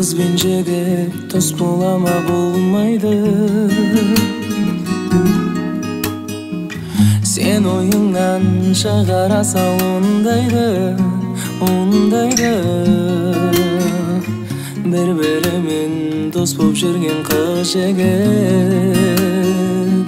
Kız ben жігіт дос бола ма болмайды. Sen oyundan шығара сал ондайды, ондайды. Бір-бірімен дос боп жүрген қыз жігіт,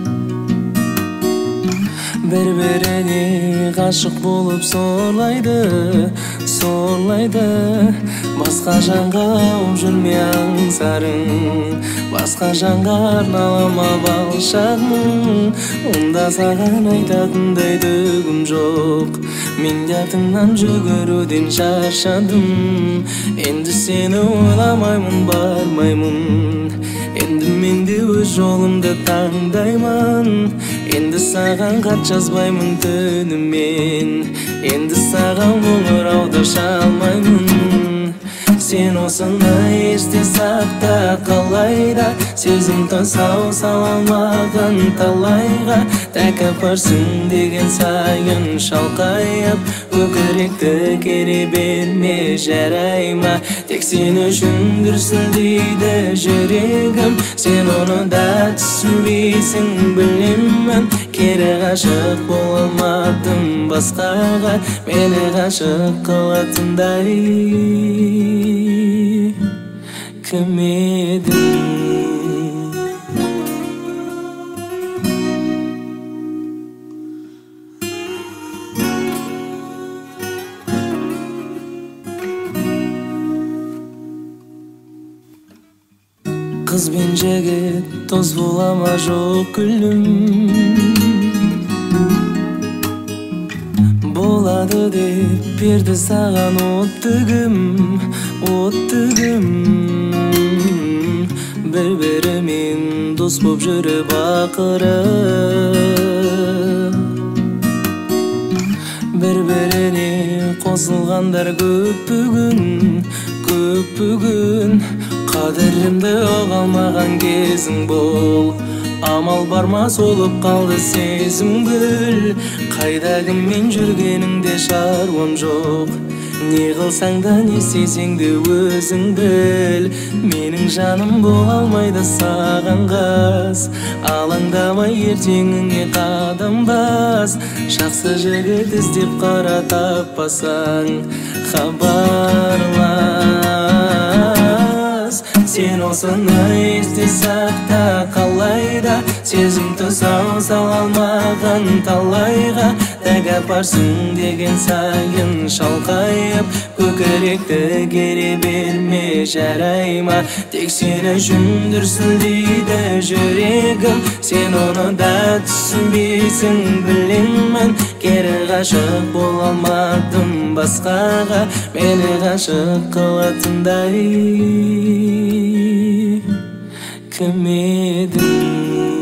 бір-біріне ғашық болып сорлайды, сорлайды. Басқа жанға ауып жүрме аңсарың, басқа жанға арналама балшағың. Онда саған айтатындай түгім жоқ, мен артыңнан жүгіруден шаршадым. Енді сені ойламаймын, бармаймын. Енді мен де өз жолымды таңдаймын. Енді саған хат жазбаймын түнімен, енді саған қоңырауды шалмаймын. Sen осыны есте сақта қалайда, сезім тосау саламаған талайға. Тәкаппарсың деген сайын шалқайып, көкіректі кере берме жарайма. Тек сен үшін дүрсілдейді жүрегім, сен оны да түсінбейсің білемін. Кері ғашық бола алмадым басқаға, мені ғашық қылатындай кім едің? Kız ben жігіт дос бола ма жоқ күлім? Болады деп берді саған оттығым, оттығым. Бір-бірімен дос боп жүріп ақыры, бір-біріне қосылғандар көп бүгін, көп бүгін. Қадірімді ұға алмаған кезің бол, амал барма солып қалды сезім гүл. Қайда кіммен жүргеніңде шаруам жоқ, не қылсаң да не істесең де өзің біл. Менің жаным бола алмайды саған қас, алаңдамай ертеңіңе қадам бас. Жақсы жігіт іздеп қара таппасаң хабарлас. Sen осыны есте сақта қалайда, сезім тұсау сала алмаған талайға. Тәкаппарсың деген сайын шалқайып, көкіректі кере берме жарайма. Тек сен үшін дүрсілдейді жүрегім, сен оны да түсінбейсің білемін. Кері ғашық бола алмадым басқаға, мені ғашық қылатындай кім едің?